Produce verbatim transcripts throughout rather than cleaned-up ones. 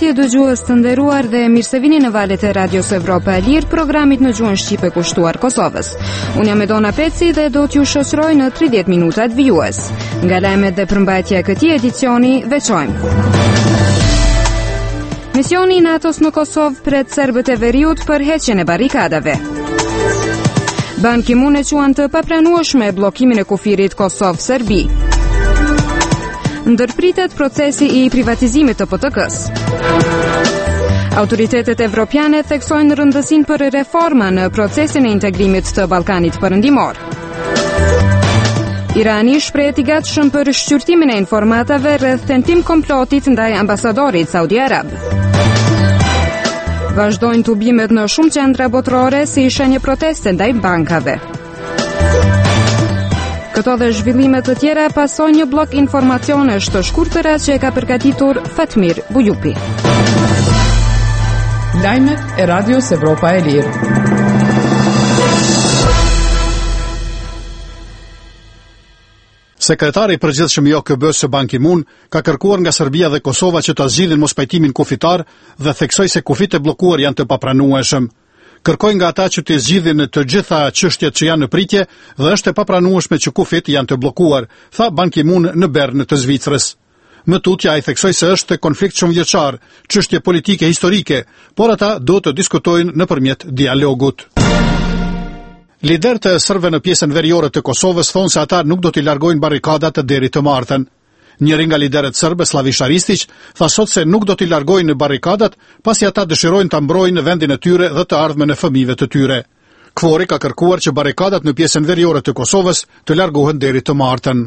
Përshëndetje dëgjues të nderuar dhe mirë se vini në valët e Radios Evropa e Lirë, programit në gjuhën shqipe kushtuar Kosovës. Unë jam Edona Peci dhe do t'ju shoqëroj në tridhjetë minutat vijues. Nga lajmet dhe përmbajtja e këtij edicioni veçojmë. Misioni i NATO-s në Kosovë pret serbët e veriut për heqjen e barrikadave. Ban Ki-moon e quan të papranueshme bllokimin e kufirit Kosovë-Serbi. Ndërpritet procesi i privatizimit të P T K-s. Autoritetet evropiane theksojnë rëndësinë për reforma në procesin e integrimit të Ballkanit Perëndimor. Irani shprehet i gatshëm për shqyrtimin e informatave rreth tentim komplotit ndaj ambasadorit Saudi Arab. Vazhdojnë tubimet në shumë qendra botërore si shenjë proteste ndaj bankave. Këto dhe zhvillimet të tjera pasojnë një blok informacionesh të shkurtëra që e ka përgatitur Fatmir Bujupi. Lajmet e Radios Evropa e Lirë. Sekretari i përgjithshëm i O K B-s Ban Ki-moon ka kërkuar nga Serbia dhe Kosova që ta zgjidhin mospajtimin kufitar dhe theksoi se kufit e bllokuar janë të papranueshëm. Kërkoi nga ata që të zgjidhin të gjitha çështjet që janë në pritje dhe është e papranueshme që kufit janë të bllokuar, tha Ban Ki-moon në Bern të Zvicrës. Më tutje ai theksoi se është konflikt shumëvjeçar, çështje politike historike, por ata do të diskutojnë nëpërmjet dialogut. Liderët e serbëve në pjesën veriore të Kosovës thonë se ata nuk do t'i largojnë barrikadat deri të martën. Njëri nga liderët serbë, Slaviša Ristić, tha sot se nuk do t'i largojnë barrikadat pasi ata dëshirojnë ta mbrojnë vendin e tyre dhe të ardhmen e fëmijëve të tyre. Kvori ka kërkuar që barrikadat në pjesën veriore të Kosovës të largohen deri të martën.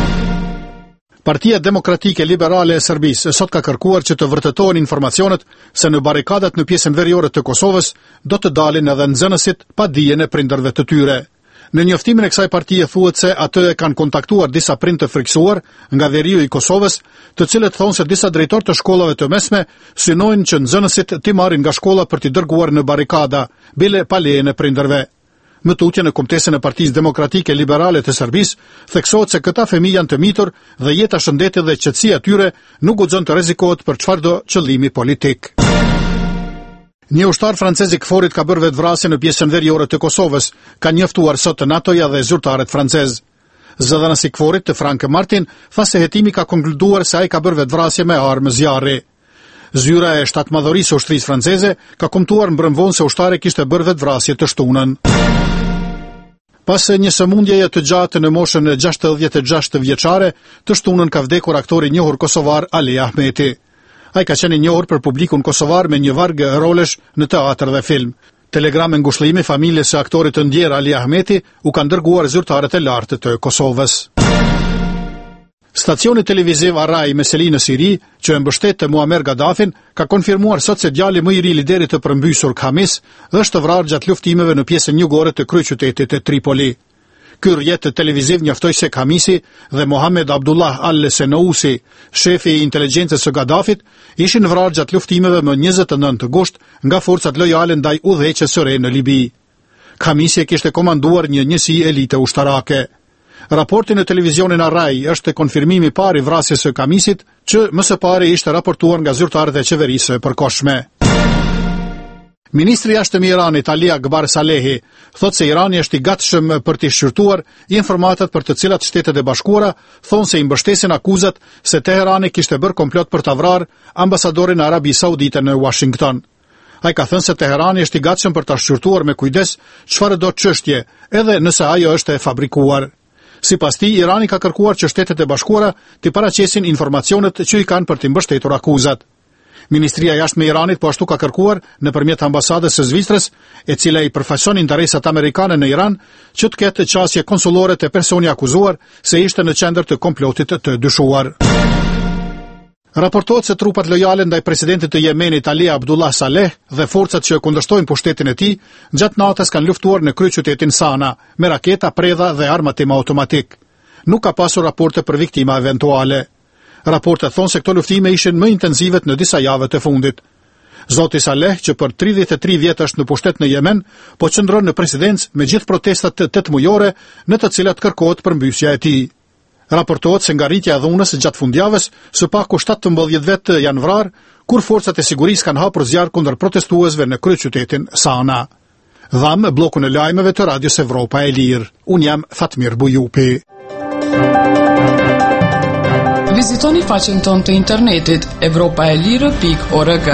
Partia Demokratike Liberale e Serbisë sot ka kërkuar që të vërtetohen informacionet se në barrikadat në pjesën veriore të Kosovës do të dalin edhe nxënësit pa dijen e prindërve të tyre. Në njoftimin e kësaj partie thuhet se atë e kanë kontaktuar disa prindër të friksuar nga veriu i Kosovës, të cilët thonë se disa drejtorë të shkollave të mesme synojnë që nxënësit t'i marrin nga shkolla për t'i dërguar në barrikada, bile pa lejen e prindërve. Më tutje në kumtesën e Partisë Demokratike Liberale të Serbisë, theksohet se këta fëmijë janë të mitur dhe jeta, shëndeti dhe qetësia e tyre nuk guxon të rrezikohet për çfarëdo qëllimi politik. Një ushtar francez i Kforit ka bërë vetvrasje në pjesën veriore të Kosovës, ka njoftuar sot të NATO-ja dhe zyrtarët francez. Zëdhënësi i Kforit të Frank Martin tha se hetimi ka konkluduar se ai ka bërë vetvrasje me armë zjarri. Zyra e shtatmadhërisë së ushtrisë franceze ka kumtuar mbrëmvonë se ushtari kishte bërë vetvrasje të shtunën. Pas një sëmundjeje të gjatë në moshën e gjashtëdhjetë e gjashtë vjeçare, të shtunën ka vdekur aktori i njohur kosovar Ali Ahmeti. Ai ka qenë i njohur për publikun kosovar me një varg rolesh në teatr dhe film. Telegram e ngushëllimi familjes së aktorit të ndjer Ali Ahmeti u kanë dërguar zyrtarët e lartë të Kosovës. Stacioni televiziv Arai me seli në Siri, që e mbështet të Muammar Gaddafin, ka konfirmuar sot se djali më i ri i liderit të përmbysur Khamis është vrarë gjatë luftimeve në pjesën jugore të kryeqytetit të Tripoli. Ky rrjet televiziv njoftoi se Khamisi dhe Mohamed Abdullah Al-Senousi, shefi i inteligjencës së Gaddafit, ishin vrarë gjatë luftimeve më njëzet e nëntë gusht nga forcat lojale ndaj udhëheqjes së re në Libi. Khamisi e kishte komanduar një njësi elite ushtarake. Raporti në televizionin Arai është konfirmimi i parë i vrasjes së Khamisit, që më së pari ishte raportuar nga zyrtarët e qeverisë së përkohshme. Ministri i jashtëm i Iranit Ali Akbar Salehi thotë se Irani është i gatshëm për të shqyrtuar informatat për të cilat Shtetet e Bashkuara thonë se i mbështesin akuzat se Teherani kishte bërë komplot për ta vrarë ambasadorin e Arabisë Saudite në Washington. Ai ka thënë se Teherani është i gatshëm për ta shqyrtuar me kujdes çfarëdo çështje, edhe nëse ajo është e fabrikuar. Sipas tij, Irani ka kërkuar që Shtetet e Bashkuara të paraqesin informacionet që i kanë për të mbështetur akuzat. Ministria e Jashtme e Iranit po ashtu ka kërkuar nëpërmjet ambasadës së Zvicrës, e cila i përfaqëson interesat amerikane në Iran, që të ketë qasje konsullore të personi akuzuar se ishte në qendër të komplotit të dyshuar. Raportohet se trupat lojale ndaj presidentit të Yemenit Ali Abdullah Saleh dhe forcat që kundërshtojnë pushtetin e tij gjatë natës kanë luftuar në kryeqytetin Sana me raketa, predha dhe armatim automatik. Nuk ka pasur raporte për viktima eventuale. Raportet thonë se këto luftime ishin më intensive në disa javë të fundit. Zoti Saleh, që për tridhjetë e tre vjet është në pushtet në Yemen, po qëndron në presidencë me gjithë protestat të tetëmujore në të cilat kërkohet përmbysja e tij. Raportohet se ngjarritja e dhunës gjatë fundjavës së paku shtatëmbëdhjetë vet janë vrarë, kur forcat e sigurisë kanë hapur zjarr kundër protestuesve në kryeqytetin Sana. Dham bllokun e lajmeve të Radios Evropa e Lirë. Unë jam Fatmir Bujupi. Vizitoni faqen tonë të internetit evropaelire pikë org.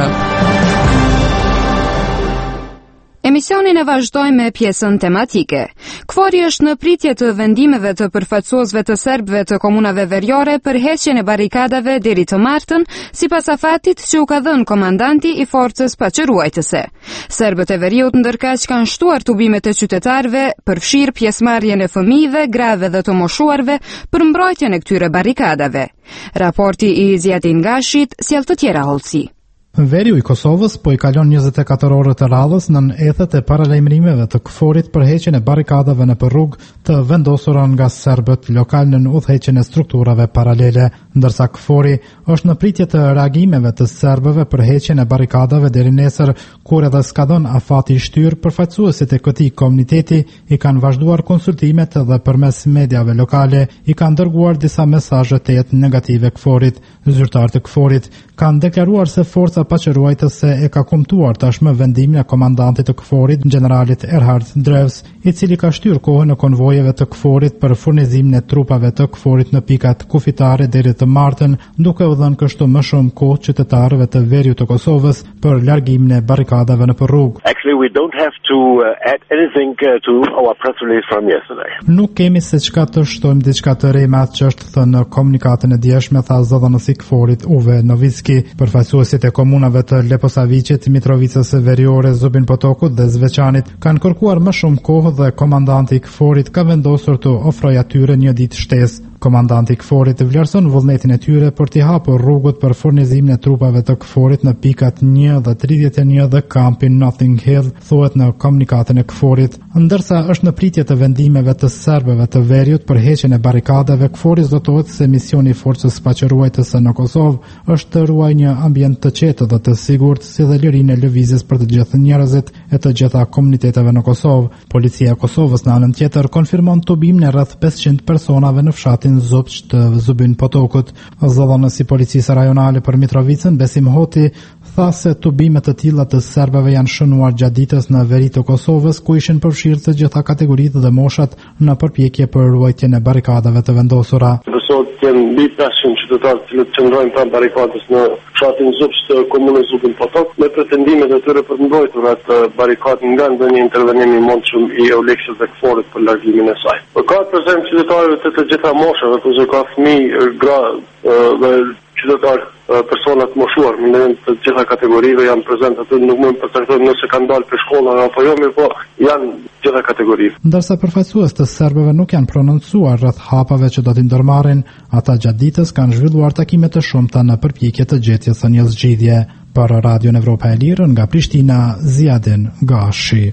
Emisionin e vazhdojmë me pjesën tematike. Kfori është në pritje të vendimeve të përfaqësuesve të serbëve të komunave veriore për heqjen e barikadave deri të martën, sipas afatit që u ka dhënë komandanti i forcës paqëruajtëse. Serbët e veriut ndërkaq kanë shtuar tubimet e qytetarëve, përfshirë pjesëmarrjen e fëmijëve, grave dhe të moshuarve për mbrojtjen e këtyre barikadave. Raporti i Zjatin Gashit sjell të tjera hollësi. Veriu i Kosovës po i kalon njëzet e katër orë të radhës nën ethet e paralajmërimeve të Kforit për heqjen e barikadave në rrugë të vendosura nga serbët lokal në udhëheqjen e strukturave paralele, ndërsa Kfori është në pritje të reagimeve të serbëve për heqjen e barikadave deri nesër, kur edhe skadon afati i shtyr, përfaqësuesit e këtij komuniteti i kanë vazhduar konsultimet dhe përmes mediave lokale i kanë dërguar disa mesazhe të jetë negative Kforit. Zyrtarët e Kforit kanë deklaruar se forca paqëruajtëse e ka kumtuar tashmë vendimin e komandantit të Kforit, generalit Erhard Drevs, i cili ka shtyr kohën në konvojeve të Kforit për furnizimin e trupave të Kforit në pikat kufitare deri të martën, duke u dhënë kështu më shumë kohë qytetarëve të veriut të Kosovës për largimin e barikadave në rrugë. Actually, we don't have to uh, add anything uh, to our press release from yesterday. Nuk kemi se çka të shtojmë diçka të re me atë që është thënë në komunikatën e djeshme, tha zëdhënësi i Kforit Uve Novicki. Përfaqësuesit e komunave të Leposavicit, Mitrovicës së Veriore, Zubin Potokut dhe Zveçanit kanë kërkuar më shumë kohë dhe komandanti i Kforit ka vendosur të ofrojë atyre një ditë shtesë. Komandanti i Kforit vlerëson vullnetin e tyre për t'i hapur rrugët për furnizimin e trupave të Kforit në pikat një dhe tridhjetë e një dhe kampin Nothing Hill, thuhet në komunikatën e Kforit. Ndërsa është në pritje të vendimeve të serbëve të veriut për heqjen e barikadave, Kfori zotohet se misioni i forcës paqëruajtëse në Kosovë është të ruajë një ambient të qetë dhe të sigurt, si dhe lirinë e lëvizjes për të gjithë njerëzit e të gjitha komuniteteve në Kosovë. Policia e Kosovës në anën tjetër konfirmon tubimin e rreth pesëqind personave në fshatin Zopç të Zubin Potokut. Zëdhënësi i policisë rajonale për Mitrovicën, Besim Hoti, tha se tubimet të tilla të serbëve janë shënuar gjatë ditës në veri të Kosovës, ku ishin përfshirë të gjitha kategoritë dhe moshat në përpjekje për ruajtjen e barikadave të vendosura. Besohet të jenë mbi pesëqind qytetarë të cilët qëndrojnë pranë barikadës në fshatin Zopç të komunës Zubin Potok, me pretendimet e tyre për mbrojtur atë barikadë nga ndonjë intervenim i mundshëm i Euleksës dhe Kforit për largimin e saj. Përkat për qytetarëve të të gjitha moshave, kurse ka fëmijë, gra dhe qytetarë personat moshuar në të gjitha kategorive janë prezente aty, nuk mund të përcaktojmë nëse kanë dalë për shkolla apo jo, mirë po janë gjitha kategorive. Ndërsa përfaqësues të serbëve nuk janë prononcuar rreth hapave që do t'i ndërmarrin, ata gjatë ditës kanë zhvilluar takime të shumta në përpjekje të gjetjes së një zgjidhje. Për Radion Evropa e Lirë nga Prishtina, Zjadin Gashi.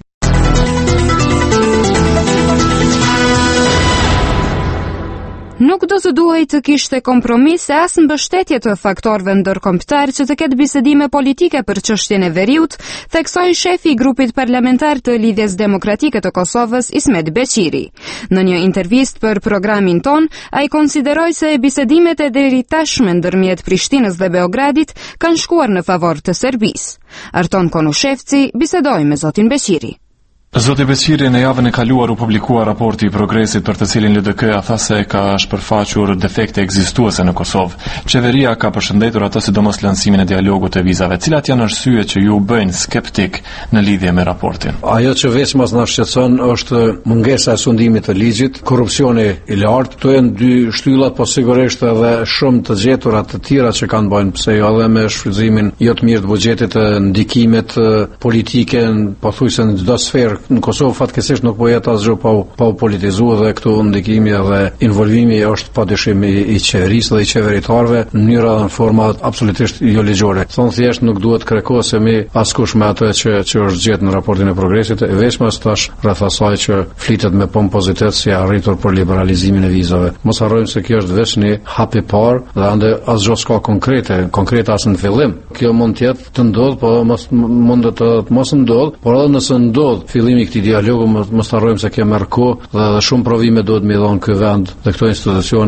Nuk do të duhej të kishte kompromis e as mbështetje të faktorëve ndërkombëtar që të ketë bisedime politike për çështjen e veriut, theksoi shefi i grupit parlamentar të Lidhjes Demokratike të Kosovës, Ismet Beqiri. Në një intervistë për programin ton, ai konsideroi se bisedimet e deri tashme ndërmjet Prishtinës dhe Beogradit kanë shkuar në favor të Serbisë. Arton Konushevci bisedoi me zotin Beqiri. Zoti Beqiri, në javën e kaluar u publikua raporti i progresit për të cilin L D K-ja tha se ka shpërfaqur defekte ekzistuese në Kosovë. Qeveria ka përshëndetur ato sidomos lancimin e dialogut të vizave. Cilat janë arsyet që ju bëjnë skeptik në lidhje me raportin? Ajo që veç mas na shqetëson është mungesa e sundimit të ligjit, korrupsioni i lartë. Këto janë dy shtyllat, po sigurisht edhe shumë të gjetura të tjera që kanë bën, pse jo edhe me shfrytëzimin jo të mirë të buxhetit, ndikimet politike, pothuajse në çdo sferë. Në Kosovë fatkeqësisht nuk po jetë asgjë pa pa u politizuar dhe këtu ndikimi dhe involvimi është padyshim i, i qeverisë dhe i qeveritarëve në mënyra dhe në forma absolutisht jo ligjore. Thonë thjesht nuk duhet kërkosemi askush me atë që që është gjetur në raportin e progresit, e veçmë tash rreth asaj që flitet me pompozitet si arritur për liberalizimin e vizave. Mos harrojmë se kjo është vetëm një hap i parë dhe ande asgjë s'ka konkrete, konkrete as në fillim. Kjo mund të jetë të ndodhë, po mos mund të mos ndodhë, por edhe nëse ndodh fillim i këtij dialogu mos harrojmë se kjo merr kohë dhe, dhe shumë provime duhet më dhon ky vend dhe këto institucione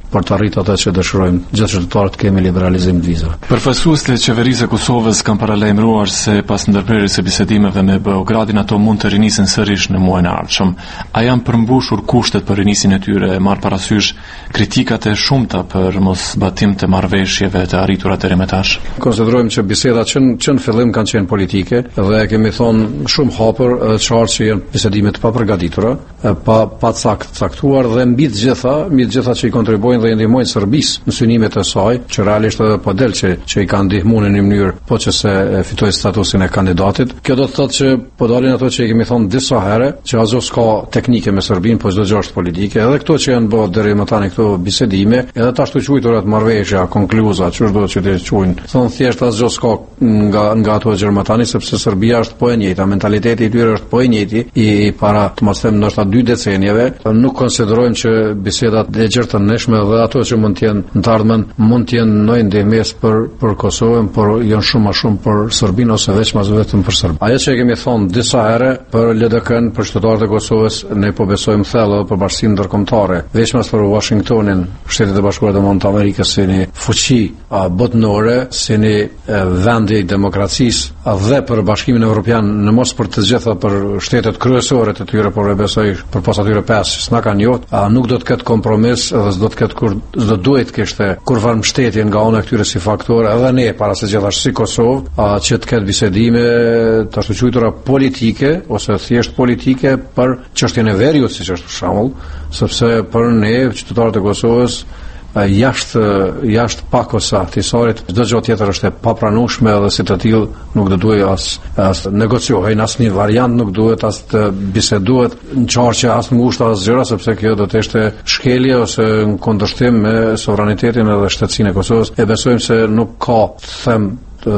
për të arritur atë që dëshirojmë gjithë qytetarët, kemi liberalizim të vizave. Përfaqësuesit e qeverisë së Kosovës kanë paralajmëruar se pas ndërprerjes së bisedimeve me Beogradin ato mund të rinisen sërish në muajin e ardhshëm. A janë përmbushur kushtet për rinisin e tyre, marr parasysh kritikat e shumta për mos batim të marrëveshjeve të arritura deri më tash? Konsiderojmë që bisedat që, që në fillim kanë qenë politike dhe kemi thonë shumë hapur edhe qartë që janë bisedime të papërgatitura, pa pa cakt, caktuar dhe mbi të gjitha, mbi të gjitha që i kontribuojnë dhe i ndihmojnë Serbisë në synimet e saj, që realisht edhe po del që që i kanë ndihmuar në një mënyrë po që se fitoi statusin e kandidatit. Kjo do të thotë që po dalin ato që i kemi thonë disa herë, që ajo s'ka teknike me Serbinë, po çdo gjë është politike. Edhe këto që janë bërë deri më tani këto bisedime, edhe tash të quajtura të marrëveshja, konkluza, çu do të quajnë. Thonë thjesht asgjë s'ka nga nga ato gjermatani, sepse Serbia është po e njëjta, mentaliteti i tyre është po i njëjti i para të mos them ndoshta dy decenjeve. Nuk konsiderojmë që bisedat e gjertënishme dhe ato që mund të jenë në të ardhmen mund të jenë ndonjë ndihmës për për Kosovën, por janë shumë më shumë për Serbinë ose veçmë vetëm për Serbinë. Ajo që kemi thonë disa herë për L D K-n, për qytetarët e Kosovës, ne po besojmë thellë për bashkinë ndërkombëtare, veçmë për Washingtonin, Shtetet e Bashkuara të Amerikës si një fuqi botërore, si një vend i demokracisë dhe për Bashkimin Evropian, në mos për të gjitha për shtetet kryesore të tyre, por e besoj përpas atyre pesë që s'na kanë jot, nuk do të ketë kompromis dhe s'do të ketë kur s'do duhet kishte kur varm shtetje nga ana e këtyre si faktorë, edhe ne para se gjithashtu si Kosovë, që të ketë bisedime të ashtu quajtura politike ose thjesht politike për çështjen e veriut, siç është për shembull, sepse për ne qytetarët e Kosovës jashtë jashtë pakosa tisorit çdo gjë tjetër është e papranueshme dhe si të tillë nuk do duhet as as negociohen, as një variant nuk duhet as të bisedohet në çarçe as ngushta as gjëra, sepse kjo do të ishte shkelje ose në kundërshtim me sovranitetin edhe shtetësinë e Kosovës. E besojmë se nuk ka, them,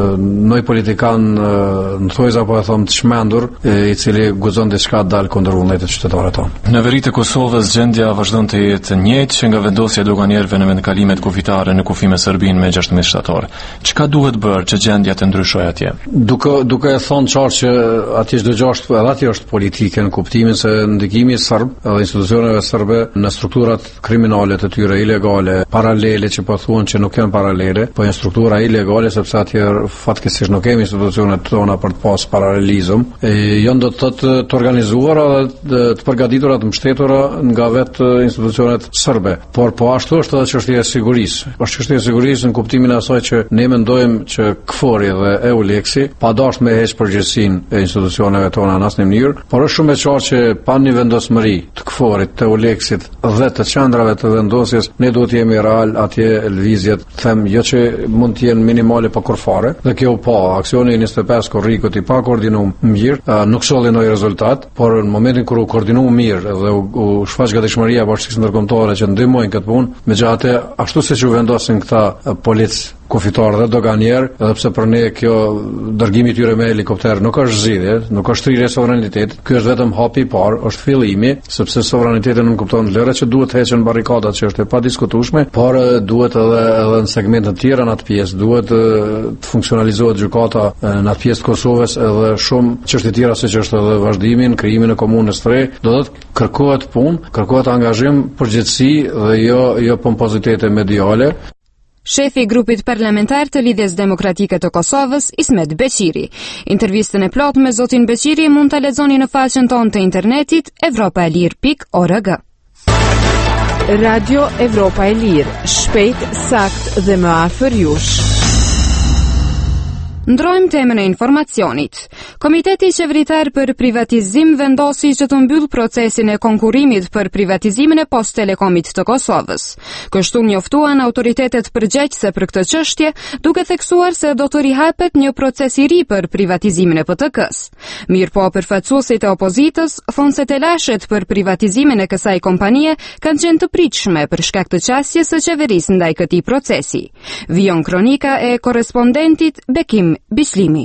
noi politikan në thojza po e thom të shmendur i cili guxon diçka dal kundër vullnetit të qytetarëve tonë. Në veri të Kosovës gjendja vazhdon të jetë njëjtë që nga vendosja e doganierëve në vendkalimet kufitare në kufi me Serbinë me gjashtëdhjetë shtator. Çka duhet bërë që gjendja të ndryshojë atje? Duke duke e thonë qartë që atje çdo gjë është edhe atje është politike në kuptimin se ndikimi serb edhe institucioneve serbe në strukturat kriminale të tyre ilegale, paralele që po thuan që nuk janë paralele, po janë struktura ilegale sepse atje fatkeqësisht nuk kemi institucionet tona për të pas paralelizëm. Janë do të thotë të organizuara dhe të përgatitura të mbështetura nga vetë institucionet serbe. Por po ashtu është edhe çështja e sigurisë. Është çështja e sigurisë në kuptimin e asaj që ne mendojmë që K F O R-i dhe EULEX-i pa dashur me heq përgjegjësinë e institucioneve tona në asnjë mënyrë, por është shumë e qartë që pa një vendosmëri të K F O R-it, të EULEX-it dhe të qendrave të vendosjes, ne duhet të jemi real atje lëvizjet, them jo që mund të jenë minimale pa kurfare. Dhe kjo pa, aksioni njëzet e pesë korrikut i pa koordinuar mirë, nuk solli ndonjë rezultat, por në momentin kur u koordinua mirë dhe u, u shfaq gatishmëria bashkisë ndërkombëtare që ndihmojnë këtë punë, megjithatë ashtu siç u vendosin këta polic kufitar dhe doganier, edhe pse për ne kjo dërgimi i tyre me helikopter nuk është zgjidhje, nuk është thirrje sovranitetit, ky është vetëm hapi i parë, është fillimi, sepse sovraniteti nuk kupton lëre që duhet heqen barrikadat që është e padiskutueshme, por duhet edhe edhe në segmente të tjera në atë pjesë, duhet të funksionalizohet gjykata në atë pjesë të Kosovës edhe shumë çështje tjera siç është edhe vazhdimin, krijimin e komunës së re, do të kërkohet punë, kërkohet angazhim, përgjegjësi dhe jo jo pompozitete mediale. Shefi i grupit parlamentar të Lidhjes Demokratike të Kosovës, Ismet Beqiri. Intervistën e plotë me zotin Beqiri mund ta lexoni në faqen tonë të internetit evropaelir pikë org. Radio Evropa e Lirë, shpejt, sakt dhe më afër jush. Ndrojmë temën e informacionit. Komiteti Qeveritar për Privatizim vendosi që të mbyll procesin e konkurrimit për privatizimin e Post Telekomit të Kosovës. Kështu njoftuan autoritetet përgjegjëse për këtë çështje, duke theksuar se do të rihapet një proces i ri për privatizimin e P T K-s. Mirëpo përfaqësuesit e opozitës thonë se telashet për privatizimin e kësaj kompanie kanë qenë të pritshme për shkak të qasjes së qeverisë ndaj këtij procesi. Vijon kronika e korrespondentit Bekim Bislimi.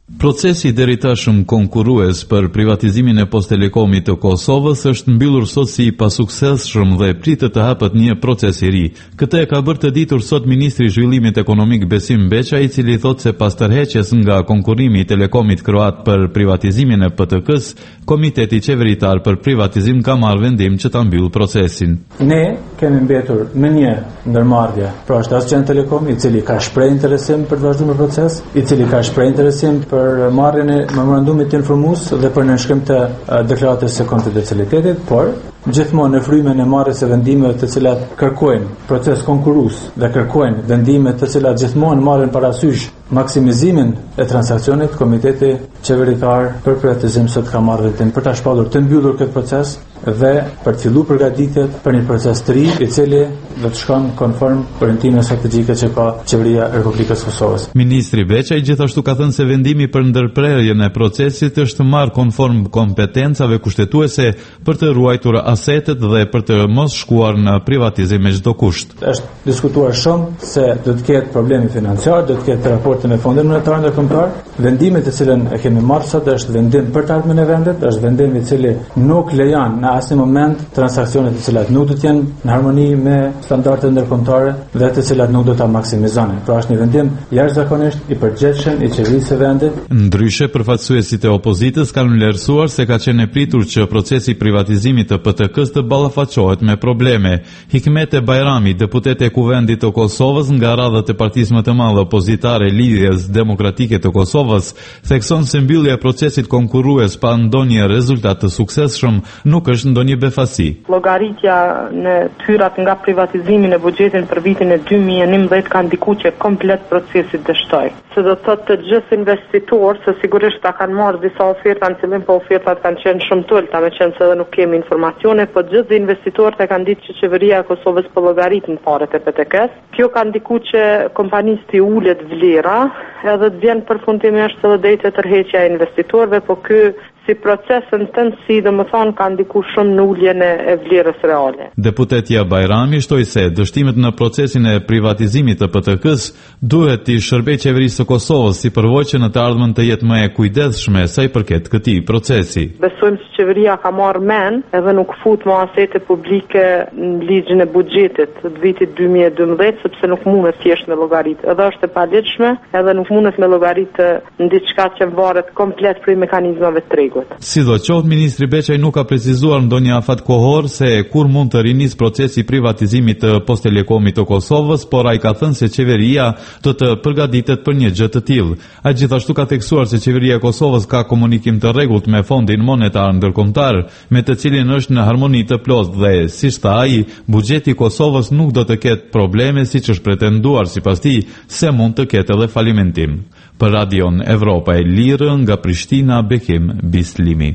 Procesi deri tashmë konkurrues për privatizimin e Posttelekomit të Kosovës është mbyllur sot si i pasuksesshëm dhe pritet të hapet një proces i ri. Këtë e ka bërë të ditur sot ministri i Zhvillimit Ekonomik Besim Beqa, i cili thotë se pas tërheqjes nga konkurrimi i Telekomit kroat për privatizimin e P T K-s, Komiteti Qeveritar për Privatizim ka marrë vendim që ta mbyll procesin. Ne kemi mbetur me një ndërmarrje, pra është Asgjën Telekom, i cili ka shprehë interesim për të vazhduar proces, i cili ka shprehë interesim për marrjen e memorandumit informues dhe për nënshkrim të deklaratës së konfidencialitetit, por gjithmonë në frymën e marrjes së vendimeve të cilat kërkojnë proces konkurrues dhe kërkojnë vendime të cilat gjithmonë marrin parasysh maksimizimin e transakcionit, Komiteti Qeveritar për Privatizim sot ka marrë vendim për ta shpallur të mbyllur këtë proces dhe për të filluar përgatitjet për një proces të ri i cili do të shkon konform orientimeve strategjike që ka Qeveria e Republikës së Kosovës. Ministri Beqaj gjithashtu ka thënë se vendimi për ndërprerjen e procesit është marrë konform kompetencave kushtetuese për të ruajtur asetet dhe për të mos shkuar në privatizim me çdo kusht. Është diskutuar shumë se do të ketë probleme financiar, do të ketë raporte me Fondin Monetar Ndërkombëtar. Vendimi të cilën e kemi marrë sot është vendim për të ardhmen e vendit, është vendim i cili nuk lejon në asnjë moment transakcione të cilat nuk do të jenë në harmoni me standardet ndërkombëtare dhe të cilat nuk do ta maksimizojnë. Pra është një vendim jashtëzakonisht i përgjithshëm i qeverisë së vendit. Ndryshe, përfaqësuesit e opozitës kanë vlerësuar se ka qenë e pritur që procesi i privatizimit të P T K-s të ballafaqohet me probleme. Hikmete Bajrami, deputete e Kuvendit të Kosovës nga radhët e partisë më të madhe opozitare Lidhjes Demokratike të Kosovës, thekson se mbyllja e procesit konkurrues pa ndonjë rezultat të suksesshëm nuk është ndonjë befasi. Llogaritja në tyrat nga privatizimi në buxhetin për vitin e dy mijë e njëmbëdhjetë ka ndikuar që komplet procesi dështoi. Se do të thotë të gjithë investitorë, se sigurisht ta kanë marrë disa oferta në fillim, po ofertat kanë qenë shumë të ulta, meqense edhe nuk kemi informacione, po gjithë investitorët e kanë ditë që qeveria e Kosovës po llogaritën parat e P T K-s. Kjo ka ndikuar që kompanisë të ulet vlera, edhe të vjen përfundimisht edhe drejt e tërheqja e investitorëve, po ky si procesën tënë si dhe më thonë ka ndiku shumë në ulljen e vlerës reale. Deputetja Bajrami shtoi se dështimet në procesin e privatizimit të P T K-s duhet të shërbejë qeverisë së Kosovës si përvojë që në të ardhmen të jetë më e kujdesshme sa i përket këtij procesi. Besojmë se qeveria ka marrë mend edhe nuk fut më asete publike në ligjin e buxhetit të vitit dy mijë e dymbëdhjetë, sepse nuk mundet thjesht me llogarit. Edhe është e paligjshme, edhe nuk mundet me llogarit në diçka që varet komplet prej mekanizmave të tregut. Sidoqoftë, ministri Beqaj nuk ka precizuar ndonjë afat kohor se kur mund të rinis procesi i privatizimit të Posttelekomit të Kosovës, por ai ka thënë se qeveria do të përgatitet për një gjë të tillë. Ai gjithashtu ka theksuar se qeveria e Kosovës ka komunikim të rregullt me Fondin Monetar Ndërkombëtar, me të cilin është në harmoni të plotë dhe, siç tha ai, buxheti i Kosovës nuk do të ketë probleme siç është pretenduar sipas tij se mund të ketë edhe falimentim. Për Radion Evropa e Lirë nga Prishtina, Bekim Bislimi.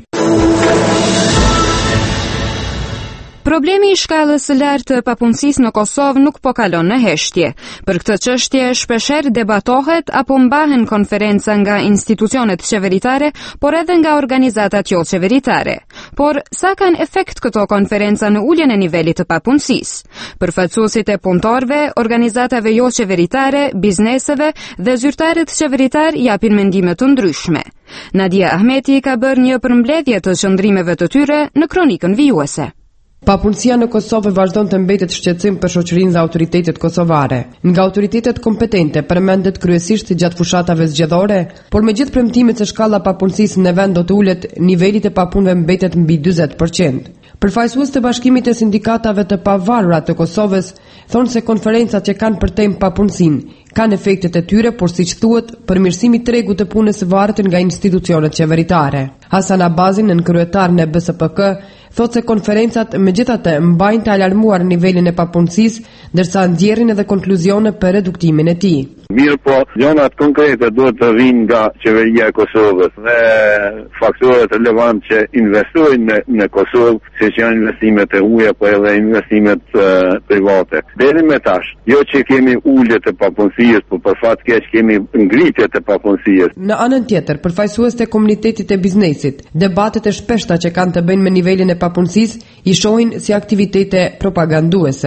Problemi i shkallës së lartë të papunësisë në Kosovë nuk po kalon në heshtje. Për këtë çështje shpeshherë debatohet apo mbahen konferenca nga institucionet qeveritare, por edhe nga organizatat jo qeveritare. Por sa kanë efekt këto konferenca në uljen e nivelit të papunësisë? Përfaqësuesit e punëtorëve, organizatave jo qeveritare, bizneseve dhe zyrtarët qeveritar japin mendime të ndryshme. Nadia Ahmeti ka bërë një përmbledhje të qëndrimeve të tyre në kronikën vijuese. Papunësia në Kosovë vazhdon të mbetet shqetësim për shoqërinë dhe autoritetet kosovare. Nga autoritetet kompetente përmendet kryesisht gjatë fushatave zgjedhore, por me gjithë premtimet se shkalla e papunësisë në vend do të ulet, niveli i papunëve mbetet mbi dyzet përqind. Përfaqësues të Bashkimit të Sindikatave të Pavarura të Kosovës thonë se konferencat që kanë për temë papunësinë kanë efektet e tyre, por siç thuhet, përmirësimi i tregut të punës varet nga institucionet qeveritare. Hasan Abazi, nënkryetar në B S P K, thotë se konferencat megjithatë mbajnë të alarmuar nivelin e papunësisë, ndërsa nxjerrin edhe konkluzione për reduktimin e tij. Mirë po, gjonat konkrete duhet të vinë nga qeveria e Kosovës dhe faktorët relevant që investojnë në, në Kosovë, se që janë investimet e huaja, po edhe investimet uh, private. Deri me tash, jo që kemi ulje të papunësisë, por për fat keq kemi ngritje të papunësisë. Në anën tjetër, përfaqësues të komunitetit e biznesit, debatet e shpeshta që kanë të bëjnë me nivelin e papunësisë i shohin si aktivitete propaganduese.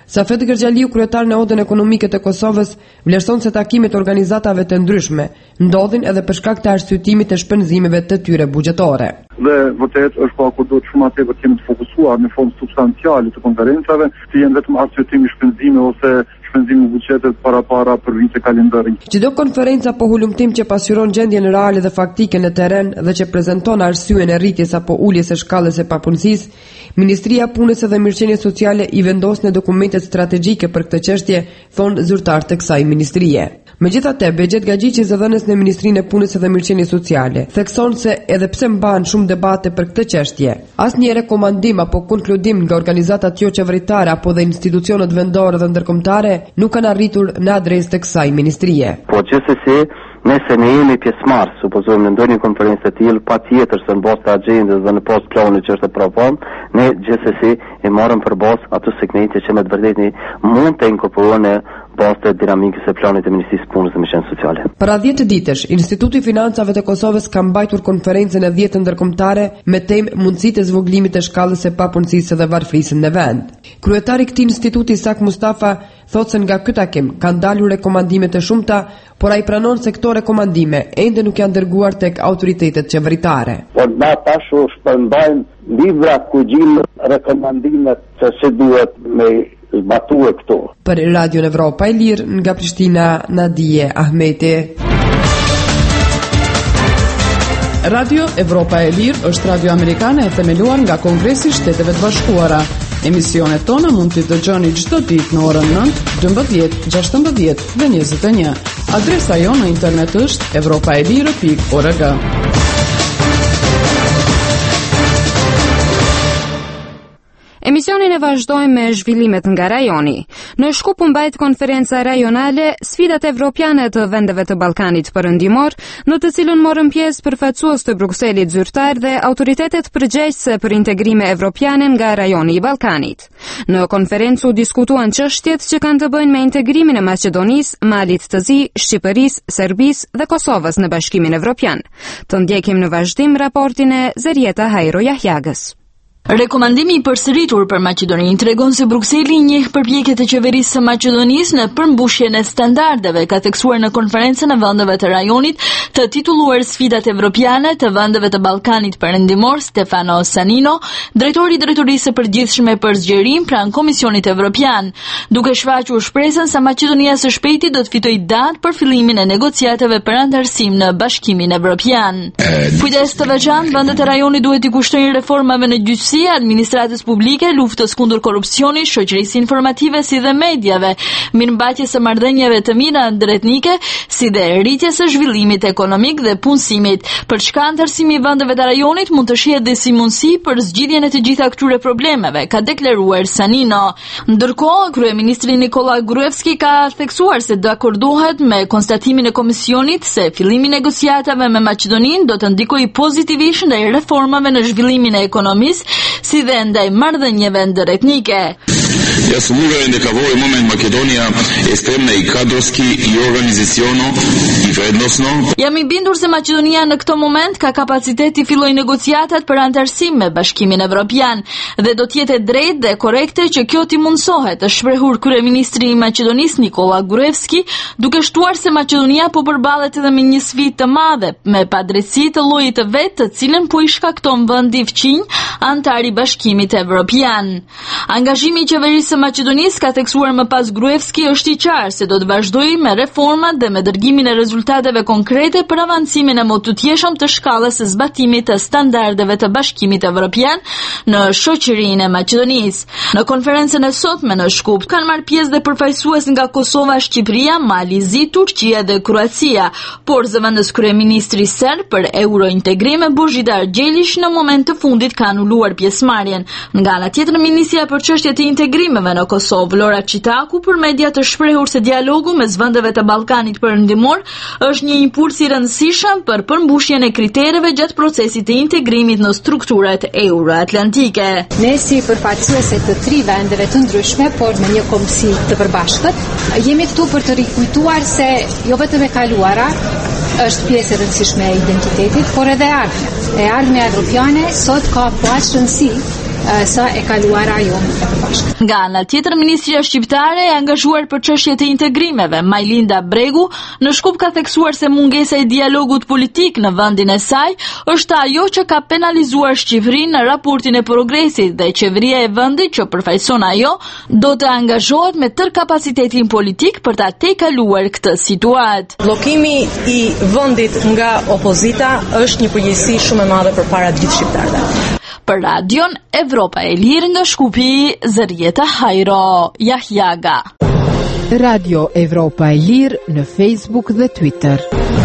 Safet Gërgjaliu, kryetar në Odën Ekonomike të Kosovës, vlerëson se takimet organizatave të ndryshme ndodhin edhe për shkak të arsyetimit të shpenzimeve të tyre buxhetore. Dhe vërtet është pa kur do të shumë atje të kemi të fokusuar në formë substanciale të konferencave, të jenë vetëm arsyetimi shpenzime ose shpenzimi buxhetet para para për vite kalendari. Çdo konferenca po hulumtim që pasqyron gjendjen reale dhe faktike në terren dhe që prezanton arsyeën e rritjes apo uljes së shkallës së papunësisë, Ministria e Punës dhe Mirëqenies Sociale i vendos në dokumentet strategjike për këtë çështje, thon zyrtar të kësaj ministrie. Megjithatë, Bexhet Gaxhiqi, zëdhënës në Ministrinë e Punës dhe Mirëqenies Sociale, thekson se edhe pse mbahen shumë debate për këtë çështje, asnjë rekomandim apo konkludim nga organizatat jo qeveritare apo dhe institucionet vendore dhe ndërkombëtare nuk kanë arritur në adresë të kësaj ministrie. Po gjithsesi, nëse ne jemi pjesëmarrës, supozojmë në ndonjë konferencë të tillë, patjetër se në bazë të agjendës dhe në bazë të planit që është provuar, ne gjithsesi e marrim për bazë ato segmente që me të vërtetë mund të inkorporojnë në bazë të dinamikës së planit të Ministrisë së Punës dhe Mirëqenies Sociale. Para dhjetë ditësh, Instituti i Financave të Kosovës ka mbajtur konferencën e dhjetë ndërkombëtare me temë mundësitë e zvogëlimit të shkallës së papunësisë dhe varfërisë në vend. Kryetari i këtij instituti, Isak Mustafa, thotë se nga ky takim kanë dalur rekomandime të shumta, por ai pranon se këto rekomandime ende nuk janë dërguar tek autoritetet qeveritare. Por na tash u shpërndajmë libra ku gjejmë rekomandimet se si duhet me zbatue këto. Për Radio Evropa e Lirë, nga Prishtina, Nadije Ahmeti. Radio Evropa e Lirë është radio amerikane e themeluar nga Kongresi i Shteteve të Bashkuara. Emisionet tona mund t'i dëgjoni çdo ditë në orën nëntë, dymbëdhjetë, gjashtëmbëdhjetë dhe njëzet e një. Adresa jonë në internet është evropaelire pikë org. Emisionin e vazhdojmë me zhvillimet nga rajoni. Në Shkup mbajt konferenca rajonale Sfidat evropiane të vendeve të Ballkanit Perëndimor, në të cilën morën pjesë përfaqësues të Brukselit zyrtar dhe autoritetet përgjegjëse për integrime evropiane nga rajoni i Ballkanit. Në konferencë u diskutuan çështjet që kanë të bëjnë me integrimin e Maqedonisë, Malit të Zi, Shqipërisë, Serbisë dhe Kosovës në Bashkimin Evropian. Të ndjekim në vazhdim raportin e Zerieta Hajro Jahjagës. Rekomandimi i përsëritur për Maqedoninë tregon se Brukseli njeh përpjekjet e qeverisë së Maqedonisë në përmbushjen e standardeve, ka theksuar në konferencën e vendeve të rajonit të titulluar Sfidat Evropiane të vendeve të Ballkanit Perëndimor, Stefano Sanino, drejtori i drejtorisë së përgjithshme për zgjerim pranë Komisionit Evropian, duke shfaqur shpresën se Maqedonia së shpejti do të fitojë datë për fillimin e negociatave për antarësim në Bashkimin Evropian. Kujdes të veçantë vendet e rajonit duhet i kushtojnë reformave në gjyqësi, administratës publike, luftës kundër korrupsionit, shoqërisë informative si dhe mediave, mirëmbajtjes së marrëdhënieve të mira ndëretnike, si dhe rritjes së zhvillimit ekonomik dhe punësimit, për çka antarësimi i vendeve të rajonit mund të shihet dhe si mundësi për zgjidhjen e të gjitha këtyre problemeve, ka deklaruar Sanino. Ndërkohë, kryeministri Nikola Gruevski ka theksuar se dakordohet me konstatimin e komisionit se fillimi i negociatave me Maqedoninë do të ndikojë pozitivisht ndaj reformave në zhvillimin e ekonomisë, si dhe ndaj marrëdhënieve ndëretnike. Ja sam uveren da kao ovaj moment Makedonija je spremna i kadrovski i organizaciono i vrednosno. Jam i bindur se Maqedonia në këtë moment ka kapacitet të fillojë negociatat për antarësim me Bashkimin Evropian dhe do të jetë e drejtë dhe korrekte që kjo t'i mundsohet, është shprehur kryeministri i Maqedonisë Nikola Gruevski, duke shtuar se Maqedonia po përballet edhe me një sfidë të madhe me padrejtësi të llojit të vet, të cilën po i shkakton vendi fqinj antar i Bashkimit Evropian. Angazhimi i qeverisë së Maqedonisë, ka theksuar më pas Gruevski, është i qartë se do të vazhdojë me reformat dhe me dërgimin e rezultateve konkrete për avancimin e motutjeshëm të shkallës së zbatimit të standardeve të Bashkimit Evropian në shoqërinë e Maqedonisë. Në konferencën e sotme në Shkup kanë marrë pjesë dhe përfaqësues nga Kosova, Shqipëria, Mali, Zi, Turqia dhe Kroacia, por zëvendës kryeministri serb për eurointegrim Božidar Gjelish në moment të fundit ka anuluar pjesëmarrjen. Nga ana tjetër, ministrja për çështjet e integrimeve në Kosovë, Lora Çitaku, për media të shprehur se dialogu mes vendeve të Ballkanit Perëndimor është një impuls i rëndësishëm për përmbushjen e kritereve gjatë procesit të integrimit në strukturat euroatlantike. Ne si përfaqësuese të tri vendeve të ndryshme, por me një kombësi të përbashkët, jemi këtu për të rikujtuar se jo vetëm e kaluara është pjesë e rëndësishme e identitetit, por edhe ardhmja. E ardhmja evropiane sot ka po aq rëndësi sa e kaluara jonë e përbashkët. Nga ana tjetër, Ministria Shqiptare e angazhuar për çështjet e integrimeve, Majlinda Bregu, në Shkup ka theksuar se mungesa e dialogut politik në vendin e saj është ajo që ka penalizuar Shqipërinë në raportin e progresit dhe qeveria e vendit që përfaqëson ajo do të angazhohet me tërë kapacitetin politik për ta tejkaluar këtë situatë. Bllokimi i vendit nga opozita është një përgjegjësi shumë e madhe përpara të gjithë shqiptarëve. Për Radion Evropa e Lirë nga Shkupi, Zërieta Hajro, Jahjaga. Radio Evropa e Lirë në Facebook dhe Twitter.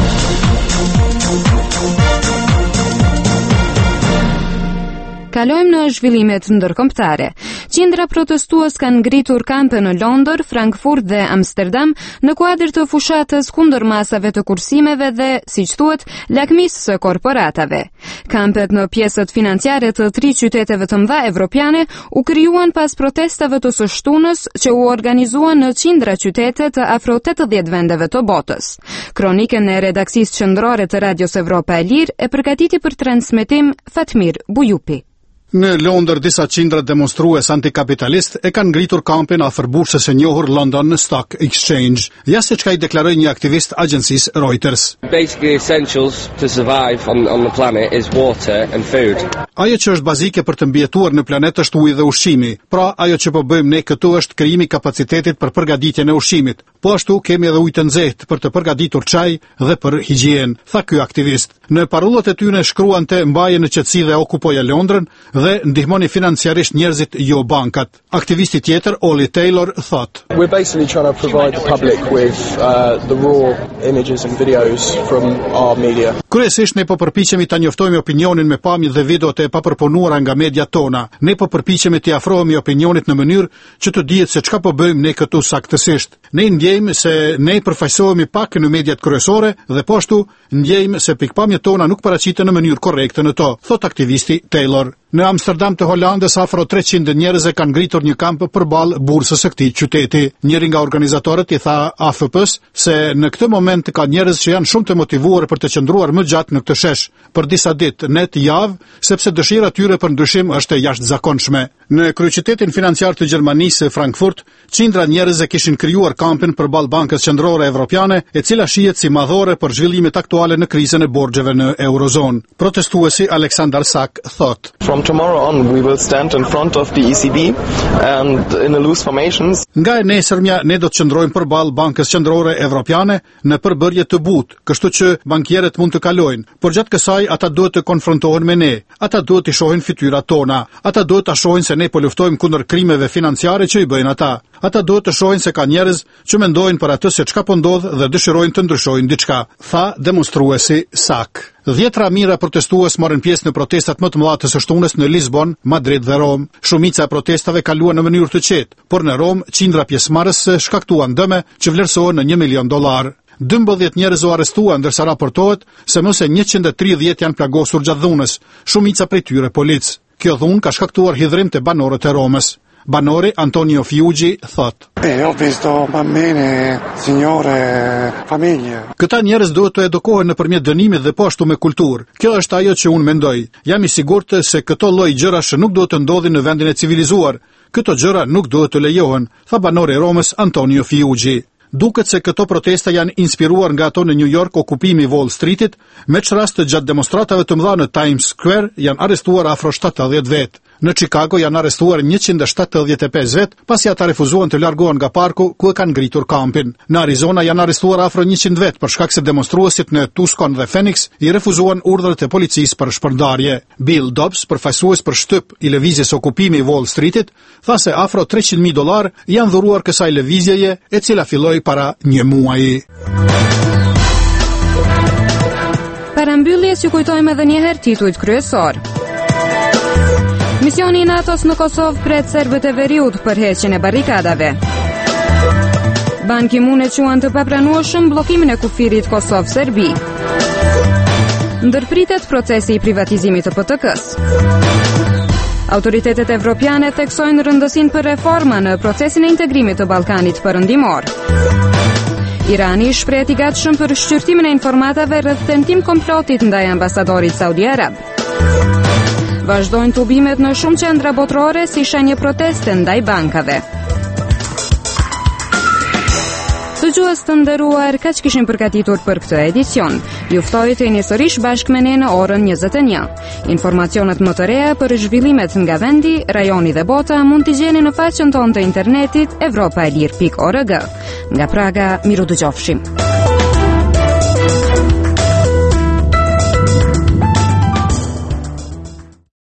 Kalojmë në zhvillimet ndërkombëtare. Qindra protestues kanë ngritur kampe në Londër, Frankfurt dhe Amsterdam në kuadër të fushatës kundër masave të kursimeve dhe, siç thuhet, lakmisë së korporatave. Kampet në pjesët financiare të tri qyteteve të mëdha evropiane u krijuan pas protestave të së shtunës që u organizuan në qindra qytete të afro tetëdhjetë vendeve të botës. Kronikën e redaksisë qendrore të Radios Evropa e Lirë e përgatiti për transmetim Fatmir Bujupi. Në Londër, disa qindra demonstrues antikapitalist e kanë ngritur kampin afër bursës së njohur London Stock Exchange, ja se çka i deklaroi një aktivist agjencisë Reuters. Basically essentials to survive on, on the planet is water and food. Ajo që është bazike për të mbijetuar në planet është uji dhe ushqimi. Pra, ajo që po bëjmë ne këtu është krijimi i kapacitetit për përgatitjen e ushqimit. Po ashtu kemi edhe ujë të nxehtë për të përgatitur çaj dhe për higjienë, tha ky aktivist. Në parullat e tyre shkruante mbaje në qetësi dhe okupoja Londrën dhe ndihmoni financiarisht njerëzit, jo bankat. Aktivisti tjetër, Ollie Taylor, thot: We're basically trying to provide the public with uh, the raw images and videos from our media. Kryesisht ne po përpiqemi ta njoftojmë opinionin me pamje dhe videot e papërpunuara nga mediat tona. Ne po përpiqemi të afrohemi opinionit në mënyrë që të dihet se çka po bëjmë ne këtu saktësisht. Ne ndjejmë se ne përfaqësohemi pak në mediat kryesore dhe po ashtu ndjejmë se pikpamjet tona nuk paraqiten në mënyrë korrekte në to, thot aktivisti Taylor. Në Amsterdam të Holandës afro treqind njerëz e kanë ngritur një kamp përballë bursës së këtij qyteti. Njëri nga organizatorët i tha A F P-s se në këtë moment ka njerëz që janë shumë të motivuar për të qëndruar më gjatë në këtë shesh për disa ditë, net javë, sepse dëshira e tyre për ndryshim është e jashtëzakonshme. Në kryeqytetin financiar të Gjermanisë, Frankfurt, qindra njerëz e kishin krijuar kampin përballë Bankës Qendrore Evropiane, e cila shihet si madhore për zhvillimet aktuale në krizën e borxheve në Eurozonë. Protestuesi Alexander Sak thot: From tomorrow on we will stand in front of the E C B and in a loose formations. Nga e nesërmja ne do të qëndrojmë përballë Bankës Qendrore Evropiane në përbërje të butë, kështu që bankierët mund të kalojnë, por gjatë kësaj ata duhet të konfrontohen me ne. Ata duhet të shohin fytyrat tona. Ata duhet ta shohin se ne po luftojmë kundër krimeve financiare që i bëjnë ata. Ata duhet të shohin se ka njerëz që mendojnë për atë se çka po ndodh dhe dëshirojnë të ndryshojnë diçka, tha demonstruesi Sak. Dhjetra mijëra protestues morën pjesë në protestat më të mëdha të së shtunës në Lisbon, Madrid dhe Rom. Shumica e protestave kaluan në mënyrë të qetë, por në Rom qindra pjesëmarrës shkaktuan dëme që vlerësohen në një milion dollar. dymbëdhjetë njerëz u arrestuan, ndërsa raportohet se më së njëqind e tridhjetë janë plagosur gjatë dhunës, shumica prej tyre polic. Kjo dhunë ka shkaktuar hidhrim të banorët e Romës. Banori Antonio Fiuggi thot: E, ho visto bambine, signore, famiglie. Këta njerëz duhet të edukohen nëpërmjet dënimit dhe po ashtu me kulturë. Kjo është ajo që unë mendoj. Jam i sigurt se këto lloj gjërash nuk duhet të ndodhin në vendin e civilizuar. Këto gjëra nuk duhet të lejohen, tha banori i Romës Antonio Fiuggi. Duket se këto protesta janë inspiruar nga ato në New York, okupimi i Wall Streetit, me që rast gjatë demonstratave të mëdha në Times Square janë arrestuar afro shtatëdhjetë vetë. Në Chicago janë arrestuar njëqind e shtatëdhjetë e pesë vetë, pasi ata refuzuan të largohen nga parku ku e kanë ngritur kampin. Në Arizona janë arrestuar afro njëqind vetë për shkak se demonstruesit në Tucson dhe Phoenix i refuzuan urdhrat e policisë për shpërndarje. Bill Dobbs, përfaqësues për shtyp i lëvizjes okupimi i Wall Streetit, tha se afro treqind mijë dollar janë dhuruar kësaj lëvizjeje, e cila filloi para një muaji. Parambylljes ju kujtojmë edhe një herë titujt kryesor. Misioni i NATO-s në Kosovë pret serbët e veriut për heqjen e barrikadave. Ban Ki-moon e quan të papranueshëm bllokimin e kufirit Kosovë-Serbi. Ndërpritet procesi i privatizimit të P T K-s. Autoritetet evropiane theksojnë rëndësinë për reforma në procesin e integrimit të Ballkanit Perëndimor. Irani shprehet i gatshëm për shqyrtimin e informatave rreth tentim komplotit ndaj ambasadorit Saudi Arab. Vazhdojnë tubimet në shumë qendra botërore si shenjë proteste ndaj bankave. Dëgjues të nderuar, kaq kishim përgatitur për këtë edicion. Ju ftoj të jeni sërish bashkë me ne në orën njëzet e një. Informacionet më të reja për zhvillimet nga vendi, rajoni dhe bota mund t'i gjeni në faqen tonë të internetit evropaelir pikë org. Nga Praga, miru dëgjofshim.